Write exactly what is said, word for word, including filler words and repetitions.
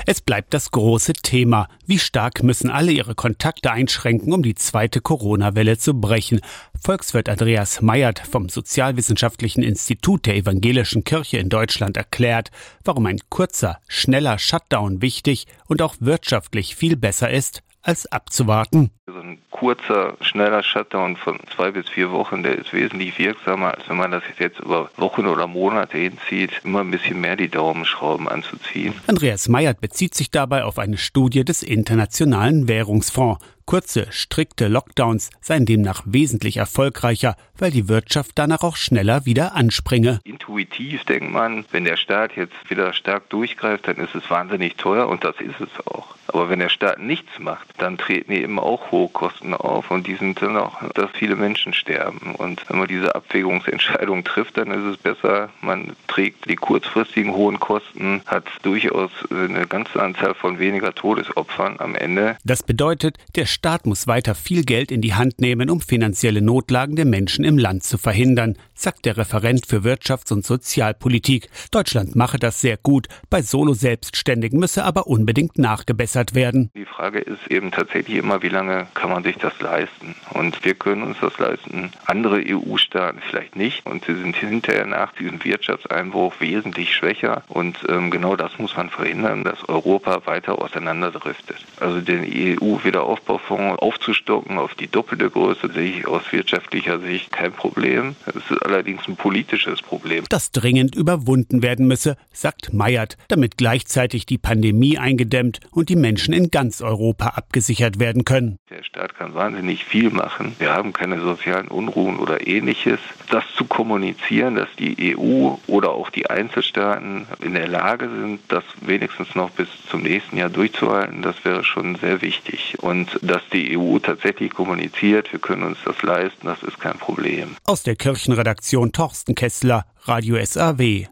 Es bleibt das große Thema. Wie stark müssen alle ihre Kontakte einschränken, um die zweite Corona-Welle zu brechen? Volkswirt Andreas Meyert vom Sozialwissenschaftlichen Institut der Evangelischen Kirche in Deutschland erklärt, warum ein kurzer, schneller Shutdown wichtig und auch wirtschaftlich viel besser ist, als abzuwarten. So ein kurzer, schneller Shutdown von zwei bis vier Wochen, der ist wesentlich wirksamer, als wenn man das jetzt über Wochen oder Monate hinzieht, immer ein bisschen mehr die Daumenschrauben anzuziehen. Andreas Meyert bezieht sich dabei auf eine Studie des Internationalen Währungsfonds. Kurze, strikte Lockdowns seien demnach wesentlich erfolgreicher, weil die Wirtschaft danach auch schneller wieder anspringe. Intuitiv denkt man, wenn der Staat jetzt wieder stark durchgreift, dann ist es wahnsinnig teuer und das ist es auch. Aber wenn der Staat nichts macht, dann treten eben auch hohe Kosten auf und die sind dann auch, dass viele Menschen sterben. Und wenn man diese Abwägungsentscheidung trifft, dann ist es besser, man trägt die kurzfristigen hohen Kosten, hat durchaus eine ganze Anzahl von weniger Todesopfern am Ende. Das bedeutet, der Staat muss weiter viel Geld in die Hand nehmen, um finanzielle Notlagen der Menschen im Land zu verhindern, sagt der Referent für Wirtschafts- und Sozialpolitik. Deutschland mache das sehr gut, bei Solo-Selbstständigen müsse aber unbedingt nachgebessert werden. Die Frage ist eben tatsächlich immer, wie lange kann man sich das leisten? Und wir können uns das leisten, andere E U-Staaten vielleicht nicht. Und sie sind hinterher nach diesem Wirtschaftseinbruch wesentlich schwächer. Und ähm, genau das muss man verhindern, dass Europa weiter auseinanderdriftet. Also den E U-Wiederaufbaufonds aufzustocken auf die doppelte Größe sehe ich aus wirtschaftlicher Sicht kein Problem. Es ist allerdings ein politisches Problem. Das dringend überwunden werden müsse, sagt Meyert, damit gleichzeitig die Pandemie eingedämmt und die Menschen in ganz Europa abgesichert werden können. Der Staat kann wahnsinnig viel machen. Wir haben keine sozialen Unruhen oder Ähnliches. Das zu kommunizieren, dass die E U oder auch die Einzelstaaten in der Lage sind, das wenigstens noch bis zum nächsten Jahr durchzuhalten, das wäre schon sehr wichtig. Und dass die E U tatsächlich kommuniziert, wir können uns das leisten, das ist kein Problem. Aus der Kirchenredaktion Torsten Kessler, Radio S A W.